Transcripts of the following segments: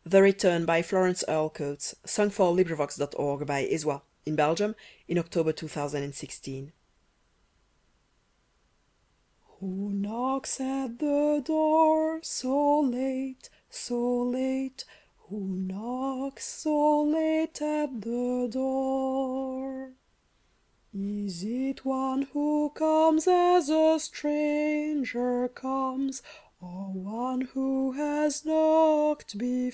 The Return by Florence Earle Coates, sung for LibriVox.org by Iswa, in Belgium, in October 2016. Who knocks at the door so late, so late? Who knocks so late at the door? Is it one who comes as a stranger comes, or one who has knocked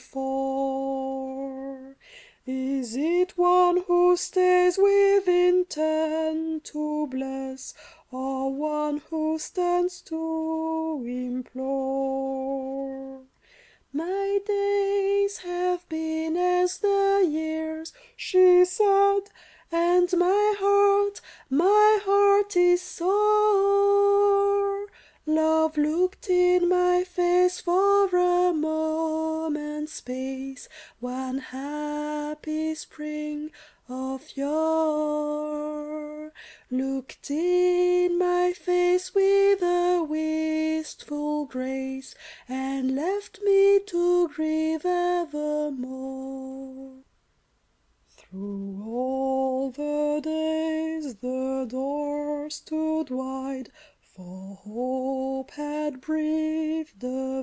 before? Is it one who stays with intent to bless, or one who stands to implore? My days have been as the years, she said, and my heart is sore. Love looked in my face for a moment's space, one happy spring of yore. Looked in my face with a wistful grace, and left me to grieve evermore. Through all the days the door stood wide, for hope had breathed a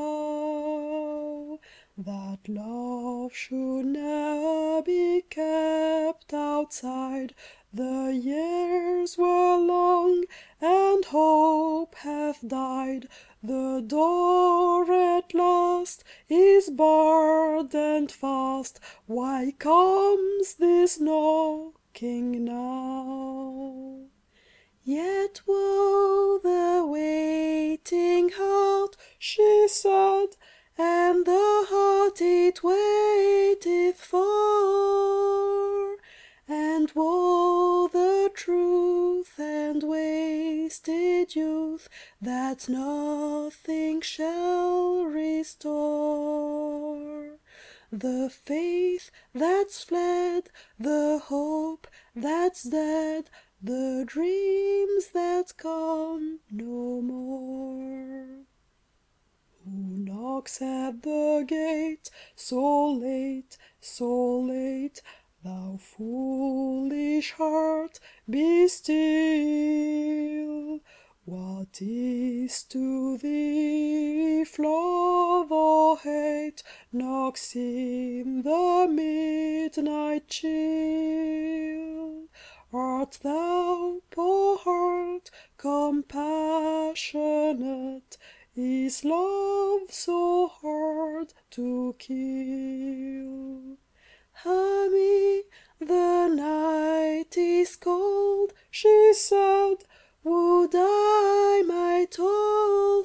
vow that love should ne'er be kept outside. The years were long, and hope hath died. The door at last is barred and fast. Why comes this knocking now? Yet woe the waiting heart, she said, and the heart it waiteth for, and woe the truth and wasted youth that nothing shall restore. The faith that's fled, the hope that's dead, the dreams that come no more. Who knocks at the gate so late, so late? Thou foolish heart, be still. What is to thee if love or hate knocks in the midnight chill? Art thou, poor heart, compassionate? Is love so hard to kill? Honey, the night is cold, she said, would I might all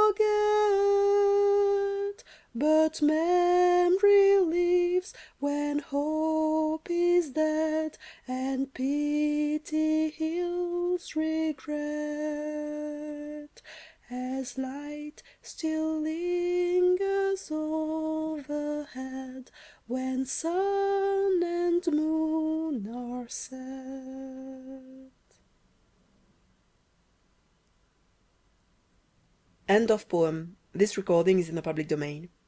forget, but memory lives when hope is dead, and pity heals regret, as light still lingers overhead when sun and moon are set. End of poem. This recording is in the public domain.